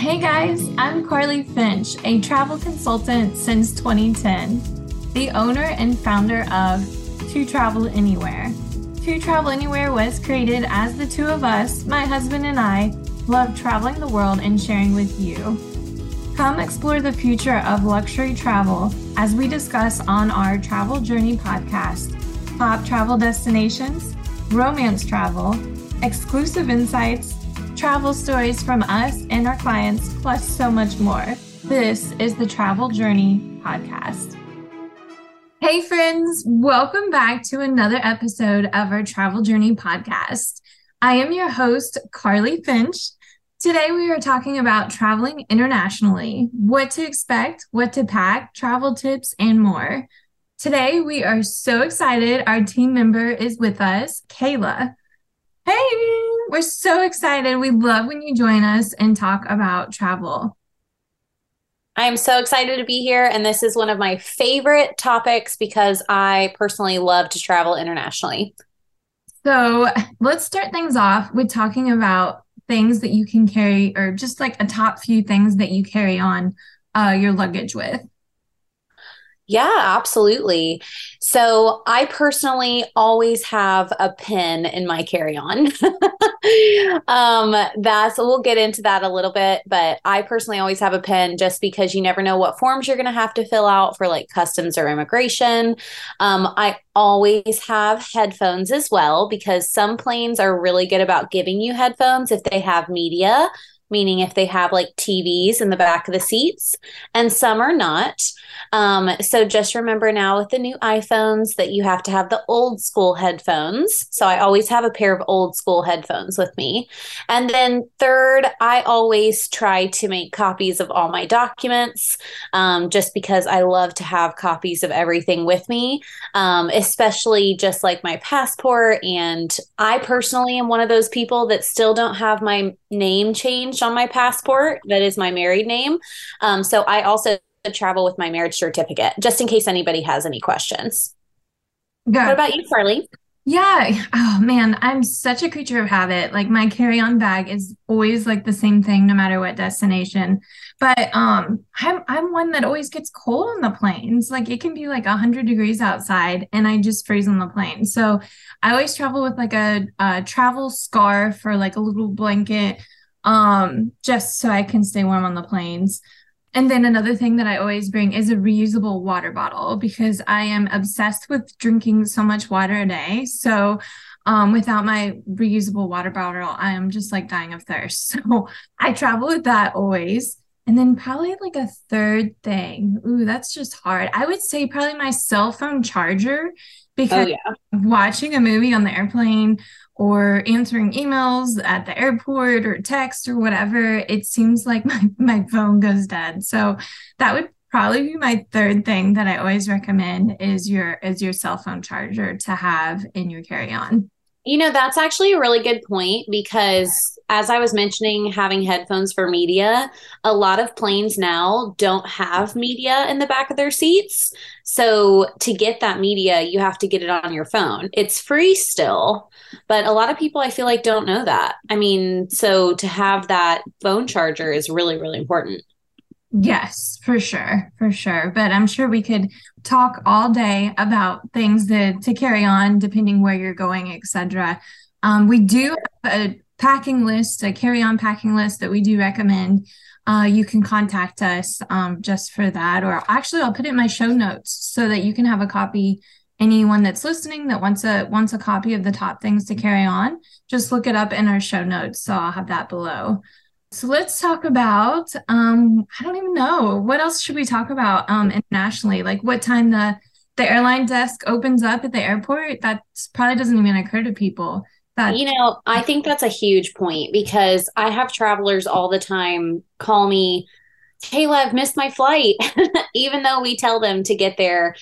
Hey guys, I'm Carly Finch, a travel consultant since 2010, the owner and founder of To Travel Anywhere. To Travel Anywhere was created as the two of us, my husband and I, love traveling the world and sharing with you. Come explore the future of luxury travel as we discuss on our Travel Journey podcast, top travel destinations, romance travel, exclusive insights, travel stories from us and our clients, plus so much more. This is the Travel Journey podcast. Hey friends, welcome back to another episode of our Travel Journey podcast. I am your host, Carly Finch. Today we are talking about traveling internationally, what to expect, what to pack, travel tips, and more. Today we are so excited. Our team member is with us, Kayla. Hey, we're so excited. We love when you join us and talk about travel. I am so excited to be here, and this is one of my favorite topics because I personally love to travel internationally. So let's start things off with talking about things that you can carry, or just like a top few things that you carry on your luggage with. Yeah, absolutely. So I personally always have a pen in my carry-on. We'll get into that a little bit, but I personally always have a pen just because you never know what forms you're going to have to fill out for like customs or immigration. I always have headphones as well because some planes are really good about giving you headphones if they have media, meaning if they have like TVs in the back of the seats, and some are not. So just remember now with the new iPhones that you have to have the old school headphones. So I always have a pair of old school headphones with me. And then third, I always try to make copies of all my documents, just because I love to have copies of everything with me, especially just like my passport. And I personally am one of those people that still don't have my name changed on my passport. That is my married name. So I also travel with my marriage certificate, just in case anybody has any questions. What Good. about you, Carly? Yeah. Oh man, I'm such a creature of habit. Like my carry-on bag is always like the same thing no matter what destination. But I'm one that always gets cold on the planes. Like it can be like 100 degrees outside and I just freeze on the plane. So I always travel with like a travel scarf or like a little blanket, just so I can stay warm on the planes. And then another thing that I always bring is a reusable water bottle because I am obsessed with drinking so much water a day. So without my reusable water bottle, I am just like dying of thirst. So I travel with that always. And then probably like a third thing. Ooh, that's just hard. I would say probably my cell phone charger Oh, because yeah. watching a movie on the airplane or answering emails at the airport or text or whatever, it seems like my phone goes dead. So that would probably be my third thing that I always recommend is your cell phone charger to have in your carry-on. That's actually a really good point because, as I was mentioning, having headphones for media, a lot of planes now don't have media in the back of their seats. So, to get that media, you have to get it on your phone. It's free still, but a lot of people I feel like don't know that. I mean, so to have that phone charger is really, really important. Yes, for sure, for sure. But I'm sure we could talk all day about things to carry on, depending where you're going, etc. We do have a packing list, a carry-on packing list that we do recommend. You can contact us just for that, or actually, I'll put it in my show notes so that you can have a copy. Anyone that's listening that wants a copy of the top things to carry on, just look it up in our show notes. So I'll have that below. So let's talk about I don't even know. What else should we talk about internationally? Like what time the airline desk opens up at the airport? That probably doesn't even occur to people. That I think that's a huge point because I have travelers all the time call me, Kayla, I've missed my flight, even though we tell them to get there,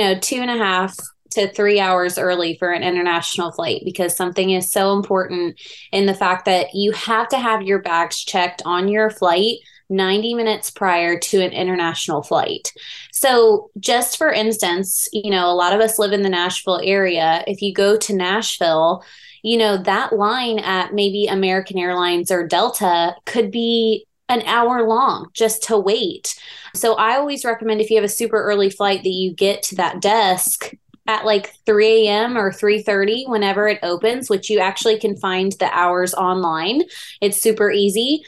2.5 to 3 hours early for an international flight because something is so important in the fact that you have to have your bags checked on your flight 90 minutes prior to an international flight. So, just for instance, a lot of us live in the Nashville area. If you go to Nashville, that line at maybe American Airlines or Delta could be an hour long just to wait. So I always recommend if you have a super early flight that you get to that desk at like 3 a.m. or 3:30 whenever it opens, which you actually can find the hours online. It's super easy.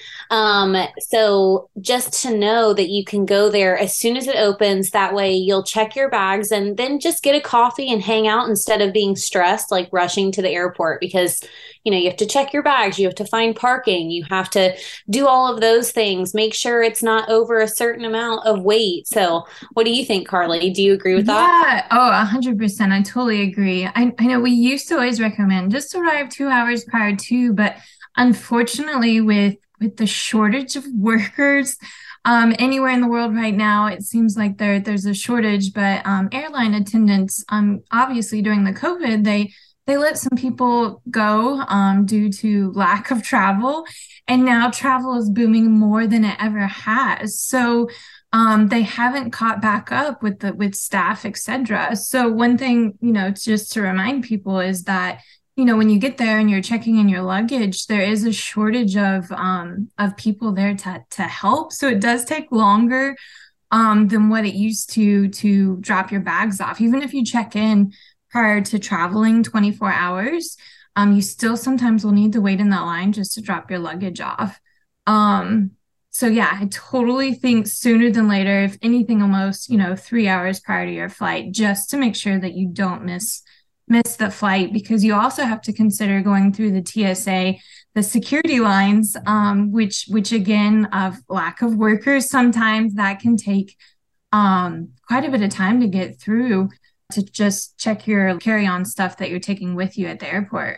So just to know that you can go there as soon as it opens, that way you'll check your bags and then just get a coffee and hang out instead of being stressed, like rushing to the airport because, you have to check your bags, you have to find parking, you have to do all of those things, make sure it's not over a certain amount of weight. So what do you think, Carly? Do you agree with that? Yeah. Oh, 100%. I totally agree. I know we used to always recommend just arrive 2 hours prior to, but unfortunately with the shortage of workers anywhere in the world right now, it seems like there's a shortage, but airline attendants, obviously during the COVID, they let some people go due to lack of travel, and now travel is booming more than it ever has. So they haven't caught back up with staff, etc. So one thing, just to remind people is that, when you get there and you're checking in your luggage, there is a shortage of people there to help. So it does take longer than what it used to drop your bags off. Even if you check in prior to traveling 24 hours, you still sometimes will need to wait in that line just to drop your luggage off. So yeah, I totally think sooner than later, if anything, almost, 3 hours prior to your flight, just to make sure that you don't miss the flight, because you also have to consider going through the TSA, the security lines, which again, of lack of workers, sometimes that can take quite a bit of time to get through to just check your carry-on stuff that you're taking with you at the airport.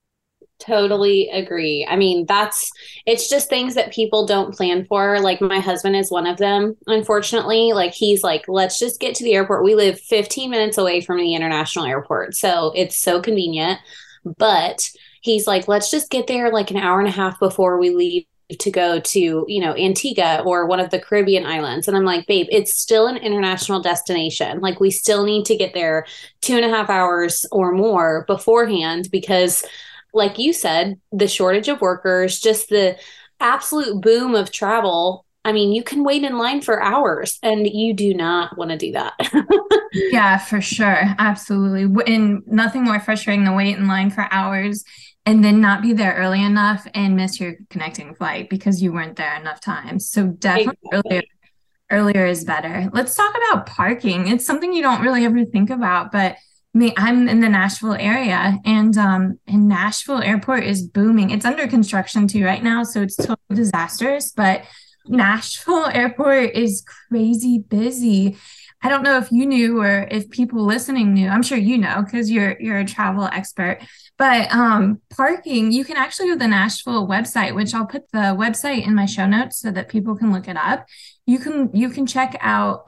Totally agree. I mean, it's just things that people don't plan for. Like my husband is one of them, unfortunately. Like he's like, let's just get to the airport. We live 15 minutes away from the international airport. So it's so convenient. But he's like, let's just get there like an hour and a half before we leave to go to, Antigua or one of the Caribbean islands. And I'm like, babe, it's still an international destination. Like we still need to get there 2.5 hours or more beforehand because like you said, the shortage of workers, just the absolute boom of travel. I mean, you can wait in line for hours and you do not want to do that. Yeah, for sure. Absolutely. And nothing more frustrating than wait in line for hours and then not be there early enough and miss your connecting flight because you weren't there enough time. So definitely Exactly. earlier is better. Let's talk about parking. It's something you don't really ever think about, but me, I'm in the Nashville area, and Nashville Airport is booming. It's under construction too right now, so it's totally disastrous. But Nashville Airport is crazy busy. I don't know if you knew or if people listening knew. I'm sure you know because you're a travel expert. But parking, you can actually go to the Nashville website, which I'll put the website in my show notes so that people can look it up. You can check out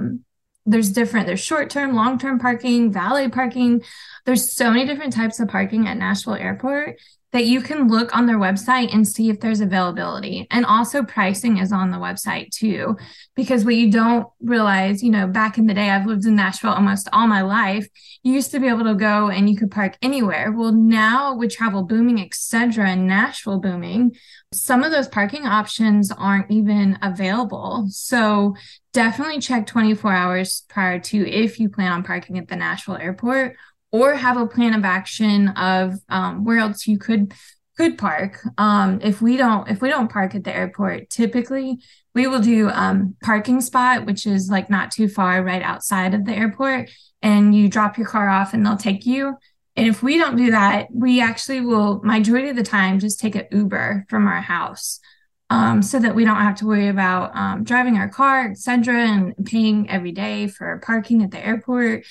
there's short-term, long-term parking, valet parking. There's so many different types of parking at Nashville Airport that you can look on their website and see if there's availability. And also pricing is on the website too, because what you don't realize, back in the day, I've lived in Nashville almost all my life. You used to be able to go and you could park anywhere. Well, now with travel booming, etc., and Nashville booming, some of those parking options aren't even available. So definitely check 24 hours prior to if you plan on parking at the Nashville Airport or have a plan of action of where else you could park. If we don't park at the airport, typically we will do parking spot, which is like not too far right outside of the airport, and you drop your car off and they'll take you. And if we don't do that, we actually will majority of the time just take an Uber from our house. So that we don't have to worry about driving our car, etc., and paying every day for parking at the airport.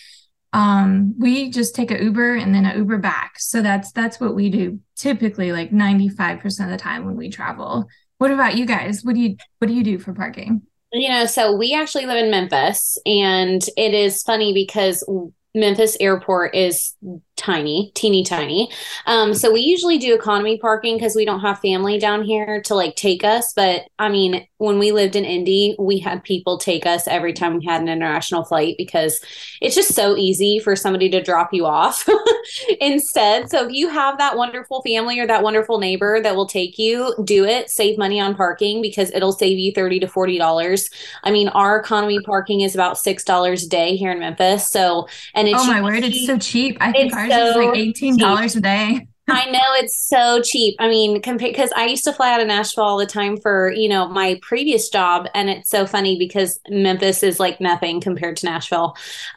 We just take an Uber and then an Uber back. So that's what we do typically, like 95% of the time when we travel. What about you guys? What do you do for parking? So we actually live in Memphis, and it is funny because Memphis Airport is tiny, teeny tiny. So we usually do economy parking because we don't have family down here to like take us. But I mean, when we lived in Indy, we had people take us every time we had an international flight because it's just so easy for somebody to drop you off instead. So if you have that wonderful family or that wonderful neighbor that will take you, do it. Save money on parking because it'll save you $30 to $40. I mean, our economy parking is about $6 a day here in Memphis. So, and it's Oh my word, it's so cheap. I think it's ours is like so cheap. $18 a day. I know it's so cheap. I mean, because I used to fly out of Nashville all the time for, my previous job. And it's so funny because Memphis is like nothing compared to Nashville.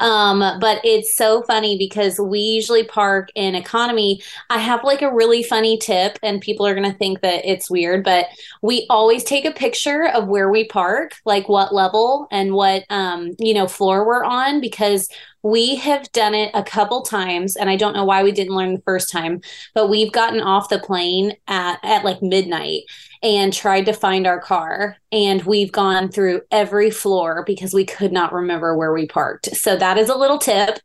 But it's so funny because we usually park in economy. I have like a really funny tip, and people are going to think that it's weird, but we always take a picture of where we park, like what level and what, floor we're on, because we have done it a couple times, and I don't know why we didn't learn the first time, but we've gotten off the plane at like midnight and tried to find our car. And we've gone through every floor because we could not remember where we parked. So that is a little tip.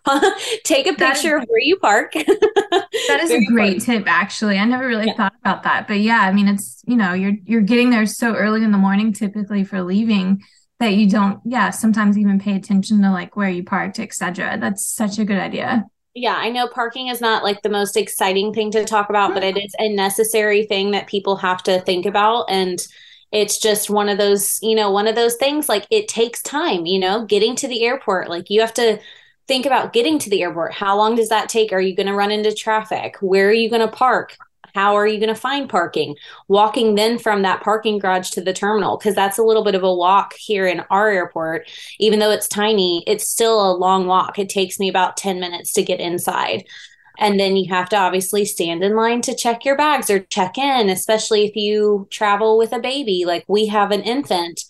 Take a picture of where you park. That is a great tip, actually. I never really thought about that. But yeah, I mean, it's, you're getting there so early in the morning, typically for leaving, that you don't, sometimes even pay attention to like where you parked, etc. That's such a good idea. Yeah, I know parking is not like the most exciting thing to talk about, but it is a necessary thing that people have to think about. And it's just one of those, one of those things, like it takes time, getting to the airport. Like you have to think about getting to the airport. How long does that take? Are you going to run into traffic? Where are you going to park? How are you going to find parking? Walking then from that parking garage to the terminal, because that's a little bit of a walk here in our airport. Even though it's tiny, it's still a long walk. It takes me about 10 minutes to get inside. And then you have to obviously stand in line to check your bags or check in, especially if you travel with a baby. Like we have an infant.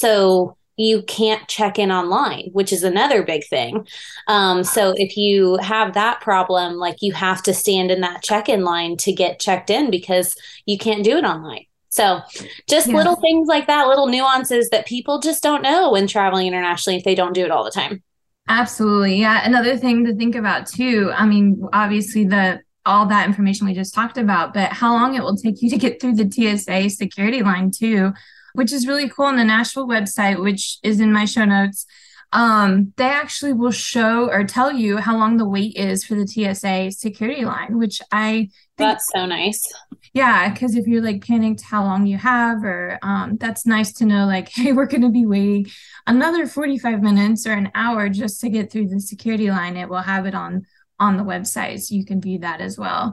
So you can't check in online, which is another big thing. So if you have that problem, like you have to stand in that check-in line to get checked in because you can't do it online. So just little things like that, little nuances that people just don't know when traveling internationally if they don't do it all the time. Absolutely. Yeah. Another thing to think about too, I mean, obviously all that information we just talked about, but how long it will take you to get through the TSA security line too, which is really cool. On the Nashville website, which is in my show notes, they actually will show or tell you how long the wait is for the TSA security line, which I think that's so nice. Yeah, because if you're like panicked how long you have, or that's nice to know, like, hey, we're going to be waiting another 45 minutes or an hour just to get through the security line. It will have it on the website, so you can view that as well.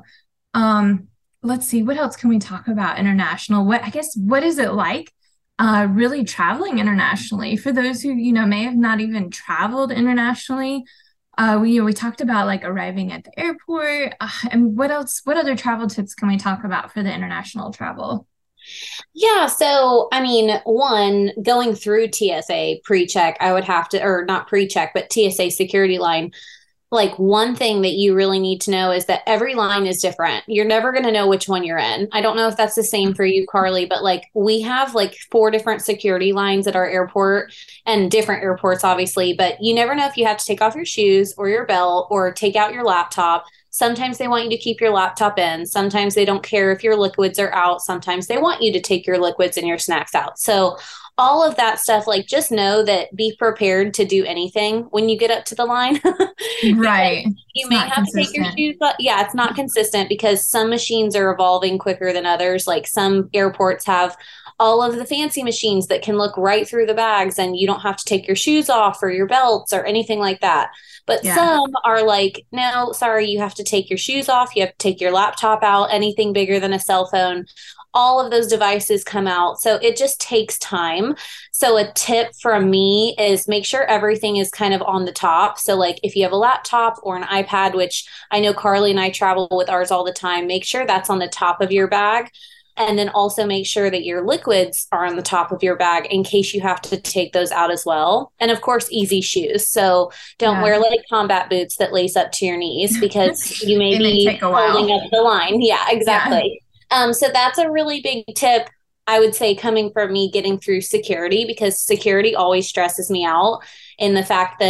Let's see, what else can we talk about international? What is it like really traveling internationally for those who, may have not even traveled internationally? We talked about like arriving at the airport. And what other travel tips can we talk about for the international travel? Yeah. So, I mean, one, going through TSA pre-check, I would have to, or not pre-check, but TSA security line. Like one thing that you really need to know is that every line is different. You're never going to know which one you're in. I don't know if that's the same for you, Carly, but like we have like 4 different security lines at our airport and different airports, obviously, but you never know if you have to take off your shoes or your belt or take out your laptop. Sometimes they want you to keep your laptop in. Sometimes they don't care if your liquids are out. Sometimes they want you to take your liquids and your snacks out. So all of that stuff, like just know that be prepared to do anything when you get up to the line. Right. You may have to take your shoes off. Yeah, it's not consistent because some machines are evolving quicker than others. Like some airports have all of the fancy machines that can look right through the bags and you don't have to take your shoes off or your belts or anything like that. But some are like, no, sorry, you have to take your shoes off. You have to take your laptop out, anything bigger than a cell phone. All of those devices come out. So it just takes time. So a tip from me is make sure everything is kind of on the top. So like if you have a laptop or an iPad, which I know Carly and I travel with ours all the time, make sure that's on the top of your bag. And then also make sure that your liquids are on the top of your bag in case you have to take those out as well. And of course, easy shoes. So don't wear like combat boots that lace up to your knees because you may be holding up the line. Yeah, exactly. So that's a really big tip, I would say, coming from me getting through security, because security always stresses me out in the fact that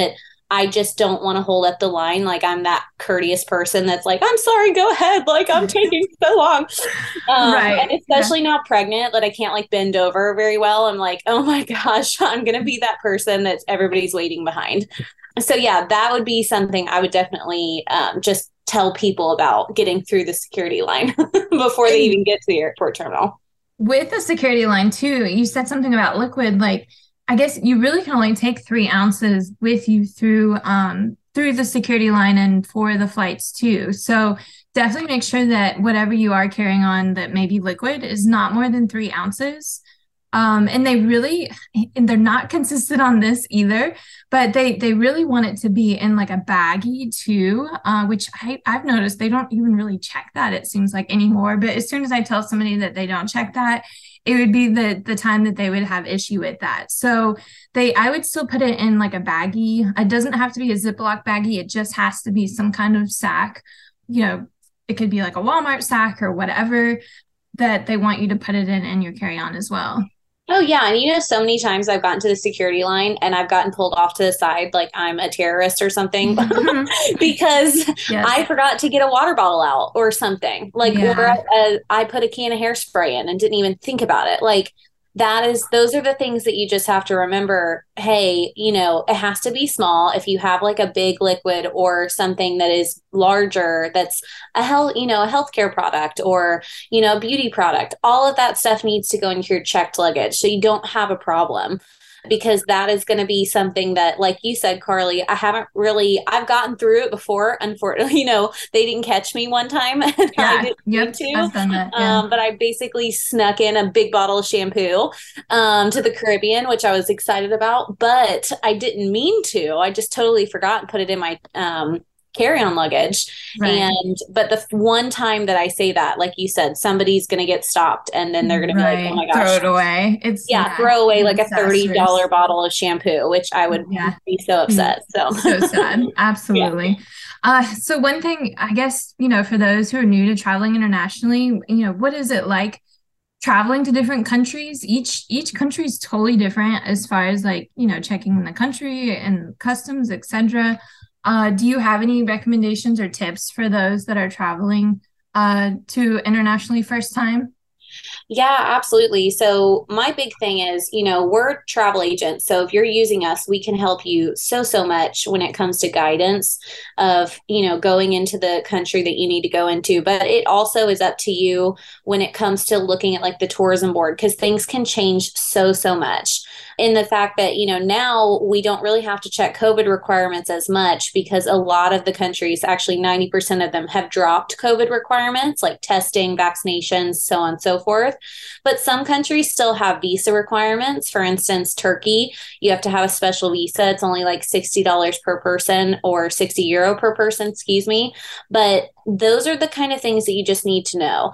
I just don't want to hold up the line. Like I'm that courteous person that's like, I'm sorry, go ahead. Like I'm taking so long. And Right. Yeah. especially now pregnant that I can't like bend over very well. I'm like, oh my gosh, I'm going to be that person that's everybody's waiting behind. So yeah, that would be something I would definitely just tell people about getting through the security line before they even get to the airport terminal. With the security line too, you said something about liquid. Like, I guess you really can only take 3 ounces with you through the security line and for the flights too. So definitely make sure that whatever you are carrying on that may be liquid is not more than 3 ounces. And they're not consistent on this either, but they really want it to be in like a baggie too, which I've noticed they don't even really check that, it seems like, anymore. But as soon as I tell somebody that they don't check that, it would be the time that they would have issue with that. So I would still put it in like a baggie. It doesn't have to be a Ziploc baggie. It just has to be some kind of sack. You know, it could be like a Walmart sack or whatever that they want you to put it in your carry-on as well. Oh yeah, and so many times I've gotten to the security line and I've gotten pulled off to the side like I'm a terrorist or something because Yes. I forgot to get a water bottle out or something. Like, or Yeah. I put a can of hairspray in and didn't even think about it. Like, those are the things that you just have to remember. Hey, it has to be small. If you have like a big liquid or something that is larger, that's a healthcare product or, a beauty product, all of that stuff needs to go into your checked luggage so you don't have a problem because that is going to be something that, like you said, Carly, I've gotten through it before. Unfortunately, they didn't catch me one time and I Yeah. didn't mean Yep. to. I've done that. Yeah. But I basically snuck in a big bottle of shampoo to the Caribbean, which I was excited about, but I didn't mean to. I just totally forgot and put it in my carry-on luggage. Right. But the one time that I say that, like you said, somebody's going to get stopped and then they're going to be like, oh Right. my Throw gosh. it away. It's, Yeah, yeah, throw away it's like a $30 disastrous. bottle of shampoo, which I would Yeah. be so Mm. upset. So, So sad. yeah. Absolutely. So one thing, I guess, for those who are new to traveling internationally, what is it like traveling to different countries? Each country is totally different as far as like, checking in the country and customs, etc. Do you have any recommendations or tips for those that are traveling to internationally first time? Yeah, absolutely. So, my big thing is, we're travel agents. So, if you're using us, we can help you so, so much when it comes to guidance of, going into the country that you need to go into. But it also is up to you when it comes to looking at like the tourism board because things can change so, so much. In the fact that, now we don't really have to check COVID requirements as much because a lot of the countries, actually 90% of them, have dropped COVID requirements like testing, vaccinations, so on and so forth. But some countries still have visa requirements. For instance, Turkey, you have to have a special visa. It's only like $60 per person or €60 per person, excuse me. But those are the kind of things that you just need to know.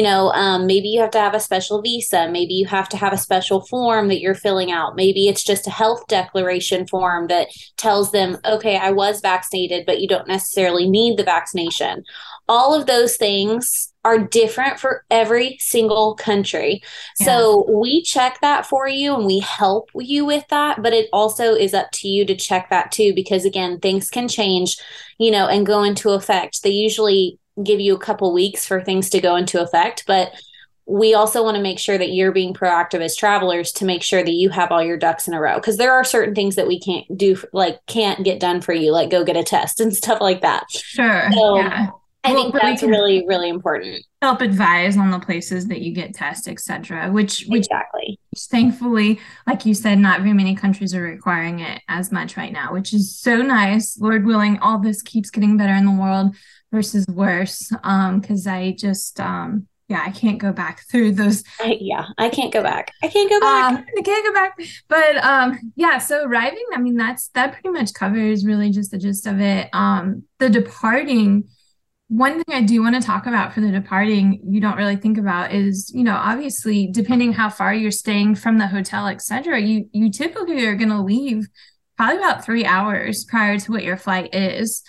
Maybe you have to have a special visa. Maybe you have to have a special form that you're filling out. Maybe it's just a health declaration form that tells them, okay, I was vaccinated, but you don't necessarily need the vaccination. All of those things are different for every single country. Yes. So we check that for you and we help you with that, but it also is up to you to check that too, because again, things can change, and go into effect. They usually give you a couple weeks for things to go into effect, but we also want to make sure that you're being proactive as travelers to make sure that you have all your ducks in a row. Because there are certain things that we can't do, like can't get done for you, like go get a test and stuff like that. Sure. So Yeah. I Well, think but we that's can really, really important. help advise on the places that you get tests, etc. Which Exactly. thankfully, like you said, not very many countries are requiring it as much right now, which is so nice. Lord willing, all this keeps getting better in the world versus worse. Because I just yeah, I can't go back through those. Yeah, I can't go back. I can't go back. I can't go back. But yeah, so arriving, I mean, that pretty much covers really just the gist of it. The departing, one thing I do want to talk about for the departing, you don't really think about is, obviously, depending how far you're staying from the hotel, etc., you typically are going to leave probably about 3 hours prior to what your flight is.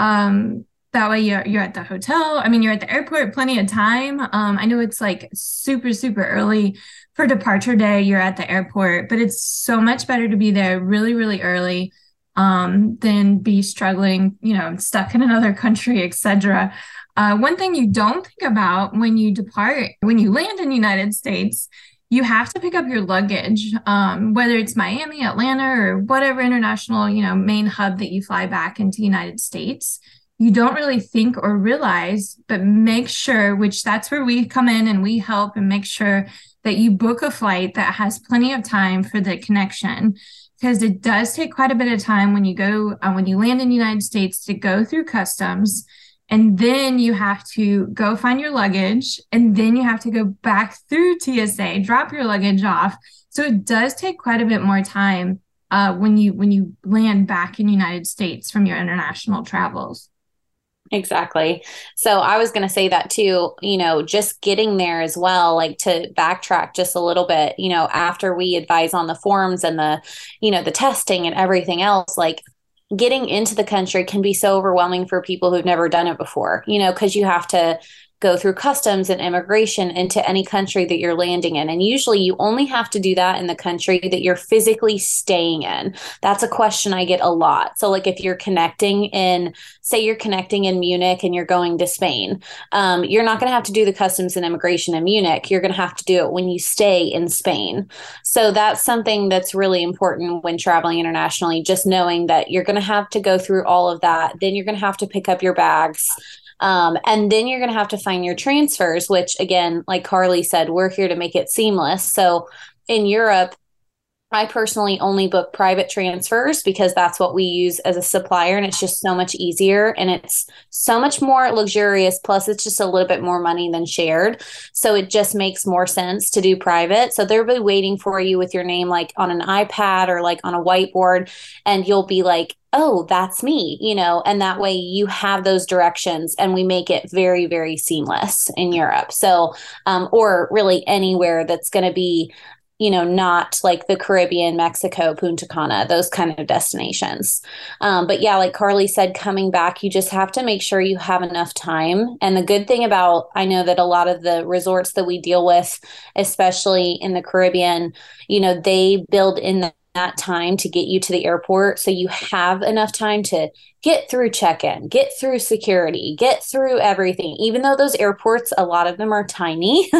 That way you're at the hotel. I mean, you're at the airport plenty of time. I know it's like super, super early for departure day. You're at the airport, but it's so much better to be there really, really early. than be struggling, stuck in another country, etc. One thing you don't think about when you depart, when you land in the United States, you have to pick up your luggage, whether it's Miami, Atlanta, or whatever international, main hub that you fly back into the United States. You don't really think or realize, but make sure, which that's where we come in and we help and make sure that you book a flight that has plenty of time for the connection, because it does take quite a bit of time when you go, when you land in the United States to go through customs. And then you have to go find your luggage, and then you have to go back through TSA, drop your luggage off. So it does take quite a bit more time when you land back in the United States from your international travels. Exactly. So I was going to say that too, just getting there as well, like to backtrack just a little bit, after we advise on the forms and the testing and everything else, like getting into the country can be so overwhelming for people who've never done it before, because you have to go through customs and immigration into any country that you're landing in. And usually you only have to do that in the country that you're physically staying in. That's a question I get a lot. So like if you're say you're connecting in Munich and you're going to Spain, you're not going to have to do the customs and immigration in Munich. You're going to have to do it when you stay in Spain. So that's something that's really important when traveling internationally, just knowing that you're going to have to go through all of that. Then you're going to have to pick up your bags. And then you're going to have to find your transfers, which again, like Carly said, we're here to make it seamless. So in Europe, I personally only book private transfers because that's what we use as a supplier, and it's just so much easier and it's so much more luxurious. Plus, it's just a little bit more money than shared. So it just makes more sense to do private. So they'll be waiting for you with your name like on an iPad or like on a whiteboard, and you'll be like, oh, that's me, and that way you have those directions, and we make it very, very seamless in Europe. So, or really anywhere that's going to be not like the Caribbean, Mexico, Punta Cana, those kind of destinations. But yeah, like Carly said, coming back, you just have to make sure you have enough time. And the good thing I know that a lot of the resorts that we deal with, especially in the Caribbean, they build in that time to get you to the airport. So you have enough time to get through check-in, get through security, get through everything. Even though those airports, a lot of them are tiny,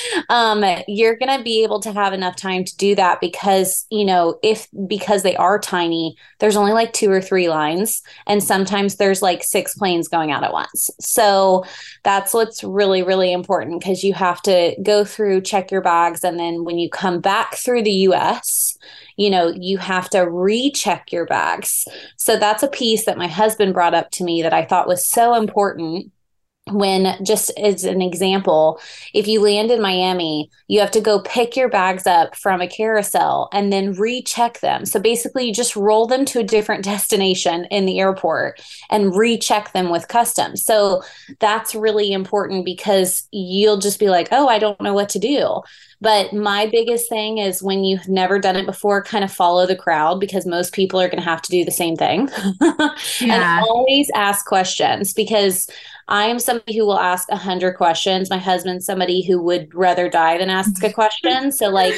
you're going to be able to have enough time to do that because, because they are tiny, there's only like 2 or 3 lines. And sometimes there's like 6 planes going out at once. So that's what's really, really important, because you have to go through, check your bags. And then when you come back through the US, you have to recheck your bags. So that's a piece that my husband brought up to me that I thought was so important. When, just as an example, if you land in Miami, you have to go pick your bags up from a carousel and then recheck them. So basically you just roll them to a different destination in the airport and recheck them with customs. So that's really important because you'll just be like, oh, I don't know what to do. But my biggest thing is, when you've never done it before, kind of follow the crowd, because most people are going to have to do the same thing. And always ask questions, because I am somebody who will ask 100 questions. My husband's somebody who would rather die than ask a question. So like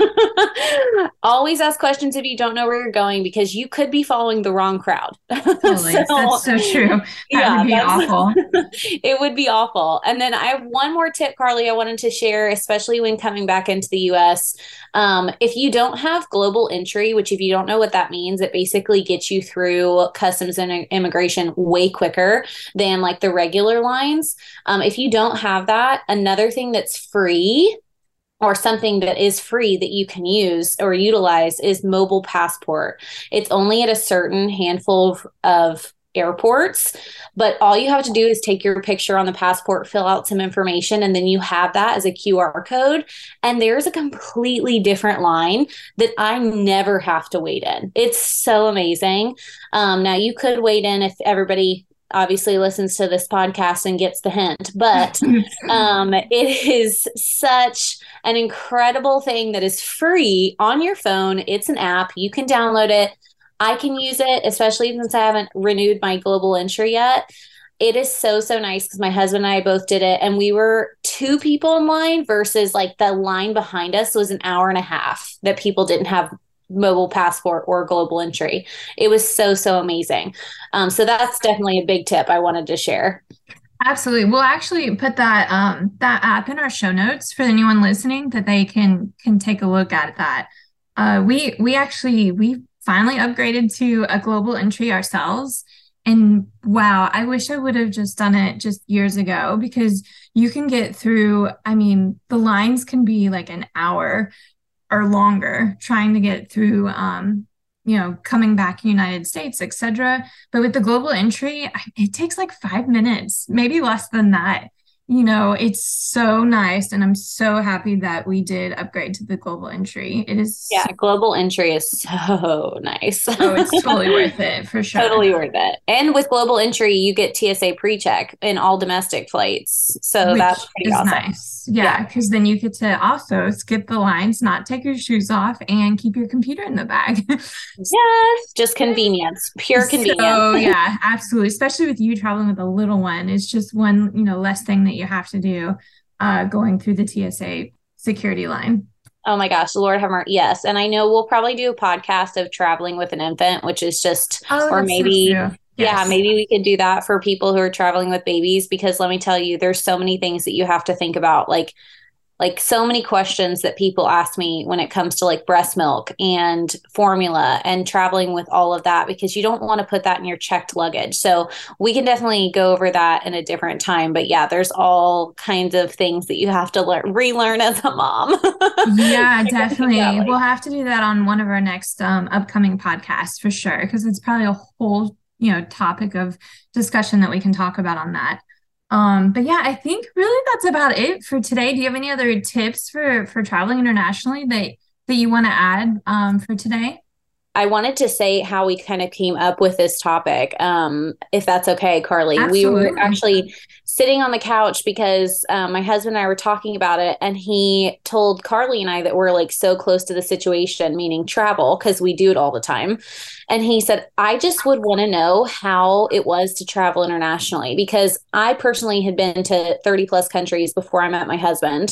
always ask questions if you don't know where you're going, because you could be following the wrong crowd. Totally. That's so true. That would be awful. It would be awful. And then I have one more tip, Carly, I wanted to share, especially when coming back into the US. If you don't have global entry, which if you don't know what that means, it basically gets you through customs and immigration way quicker than like the regular lines. If you don't have that, another thing that's free, or something that is free that you can use or utilize, is mobile passport. It's only at a certain handful of airports, but all you have to do is take your picture on the passport, fill out some information, and then you have that as a QR code. And there's a completely different line that I never have to wait in. It's so amazing. Now you could wait in if everybody obviously listens to this podcast and gets the hint, but it is such an incredible thing that is free on your phone. It's an app. You can download it. I can use it, especially since I haven't renewed my global entry yet. It is so, so nice, because my husband and I both did it, and we were 2 people in line versus like the line behind us was an hour and a half that people didn't have mobile passport or global entry. It was so amazing. So that's definitely a big tip I wanted to share. Absolutely. We'll actually put that app in our show notes for anyone listening that they can take a look at that. We finally upgraded to a global entry ourselves. And wow, I wish I would have just done it just years ago because you can get through, I mean, the lines can be like an hour or longer trying to get through coming back United States, etc. But with the global entry, it takes like 5 minutes, maybe less than that. It's so nice. And I'm so happy that we did upgrade to the global entry. It is Yeah, global entry is so nice. oh, it's totally worth it for sure. Totally worth it. And with global entry, you get TSA pre-check in all domestic flights. So Which that's pretty is awesome. nice. Yeah, because then you get to also skip the lines, not take your shoes off, and keep your computer in the bag. Yes, just convenience, pure convenience. So yeah, absolutely. Especially with you traveling with a little one, it's just one, less thing that you have to do going through the TSA security line. Oh my gosh, Lord have mercy. Yes. And I know we'll probably do a podcast of traveling with an infant, which is just, Oh, or that's so maybe, true. yeah, Yes. maybe we could do that for people who are traveling with babies, because let me tell you, there's so many things that you have to think about. Like so many questions that people ask me when it comes to like breast milk and formula and traveling with all of that, because you don't want to put that in your checked luggage. So we can definitely go over that in a different time. But yeah, there's all kinds of things that you have to relearn as a mom. Yeah, definitely. We'll have to do that on one of our next upcoming podcasts for sure, because it's probably a whole, topic of discussion that we can talk about on that. But yeah, I think really that's about it for today. Do you have any other tips for traveling internationally that you want to add for today? I wanted to say how we kind of came up with this topic, if that's okay, Carly. We were Absolutely. actually sitting on the couch because my husband and I were talking about it, and he told Carly and I that we're like so close to the situation, meaning travel, because we do it all the time. And he said, I just would want to know how it was to travel internationally, because I personally had been to 30 plus countries before I met my husband.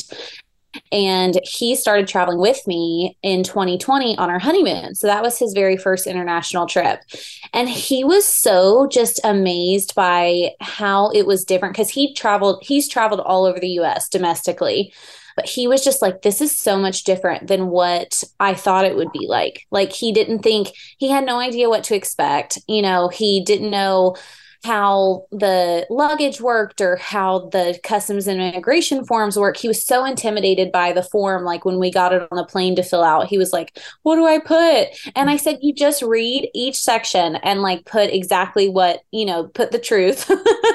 And he started traveling with me in 2020 on our honeymoon. So that was his very first international trip. And he was so just amazed by how it was different, because he's traveled all over the US domestically. But he was just like, this is so much different than what I thought it would be like. Like, he didn't think, he had no idea what to expect. He didn't know how the luggage worked or how the customs and immigration forms work. He was so intimidated by the form. Like, when we got it on the plane to fill out, he was like, what do I put? And I said, you just read each section and like put exactly what, put the truth.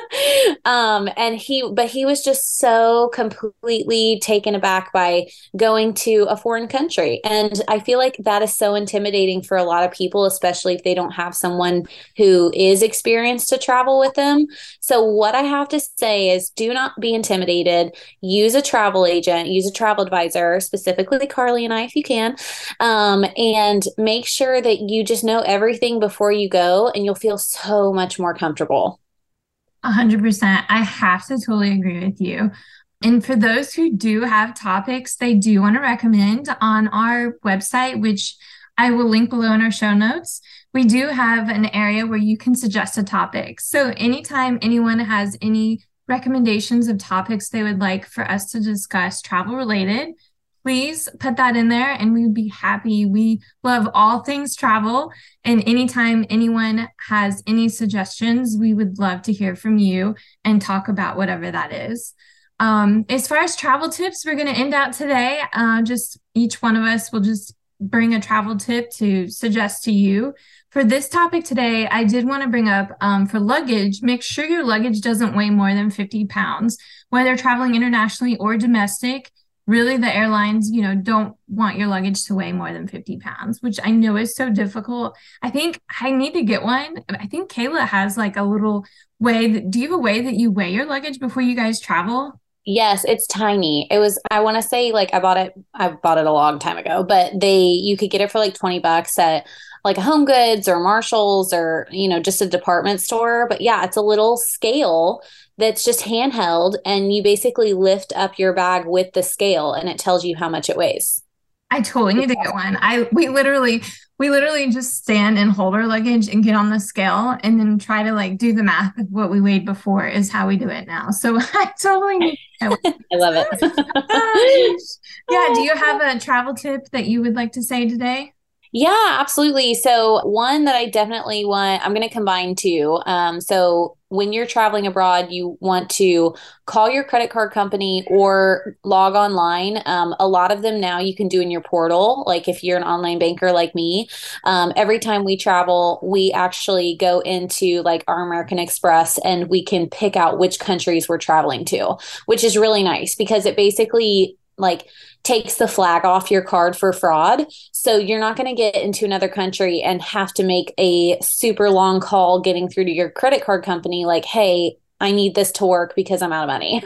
But he was just so completely taken aback by going to a foreign country. And I feel like that is so intimidating for a lot of people, especially if they don't have someone who is experienced to travel with them. So what I have to say is, do not be intimidated. Use a travel agent, use a travel advisor, specifically Carly and I, if you can, and make sure that you just know everything before you go, and you'll feel so much more comfortable. 100%. I have to totally agree with you. And for those who do have topics they do want to recommend on our website, which I will link below in our show notes, we do have an area where you can suggest a topic. So anytime anyone has any recommendations of topics they would like for us to discuss travel related, please put that in there and we would be happy. We love all things travel. And anytime anyone has any suggestions, we would love to hear from you and talk about whatever that is. As far as travel tips, we're going to end out today. Just each one of us will just bring a travel tip to suggest to you. For this topic today, I did want to bring up for luggage, make sure your luggage doesn't weigh more than 50 pounds, whether traveling internationally or domestic. Really, the airlines, don't want your luggage to weigh more than 50 pounds, which I know is so difficult. I think I need to get one. I think Kayla has like a little do you have a way that you weigh your luggage before you guys travel? Yes, it's tiny. I want to say like I bought it a long time ago, but you could get it for like $20 at like a Home Goods or Marshalls or, just a department store. But yeah, it's a little scale that's just handheld, and you basically lift up your bag with the scale and it tells you how much it weighs. I totally need to get one. We literally just stand and hold our luggage and get on the scale and then try to like do the math of what we weighed before is how we do it now. So I totally need to get one. I love it. Yeah, do you have a travel tip that you would like to say today? Yeah, absolutely. So, one that I definitely want, I'm going to combine two. So, when you're traveling abroad, you want to call your credit card company or log online. A lot of them now you can do in your portal. Like if you're an online banker like me, every time we travel, we actually go into like our American Express and we can pick out which countries we're traveling to, which is really nice because it basically like takes the flag off your card for fraud. So you're not going to get into another country and have to make a super long call getting through to your credit card company like, hey, I need this to work because I'm out of money.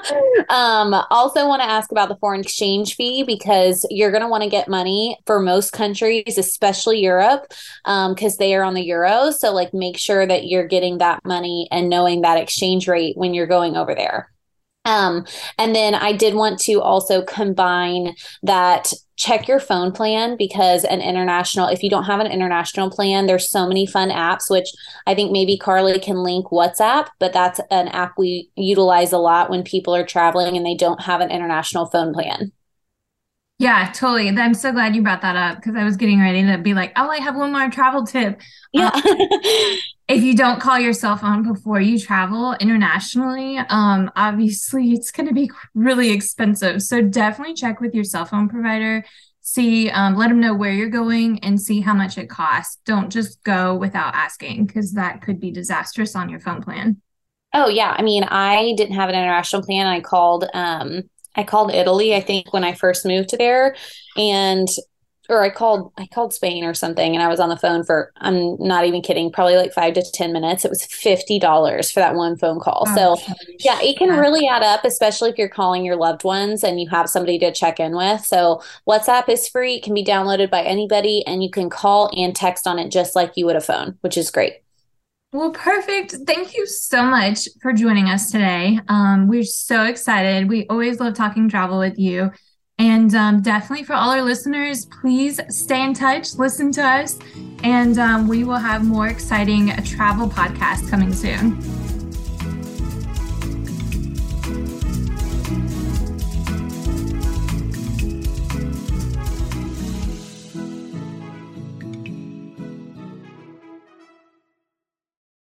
Also want to ask about the foreign exchange fee because you're going to want to get money for most countries, especially Europe, because they are on the euro. So like make sure that you're getting that money and knowing that exchange rate when you're going over there. Um, and then I did want to also combine that check your phone plan because if you don't have an international plan, there's so many fun apps, which I think maybe Carly can link WhatsApp, but that's an app we utilize a lot when people are traveling and they don't have an international phone plan. Yeah, totally. I'm so glad you brought that up because I was getting ready to be like, oh, I have one more travel tip. Yeah. If you don't call your cell phone before you travel internationally, obviously it's going to be really expensive. So definitely check with your cell phone provider, see, let them know where you're going and see how much it costs. Don't just go without asking because that could be disastrous on your phone plan. Oh yeah. I mean, I didn't have an international plan. I called Italy, I think, when I first moved to there. And or I called Spain or something and I was on the phone for, I'm not even kidding, probably like 5 to 10 minutes. It was $50 for that one phone call. Oh, So yeah, gosh. it can Yeah. really add up, especially if you're calling your loved ones and you have somebody to check in with. So WhatsApp is free, it can be downloaded by anybody, and you can call and text on it just like you would a phone, which is great. Well, perfect. Thank you so much for joining us today. We're so excited. We always love talking travel with you. And definitely for all our listeners, please stay in touch, listen to us, and we will have more exciting travel podcasts coming soon.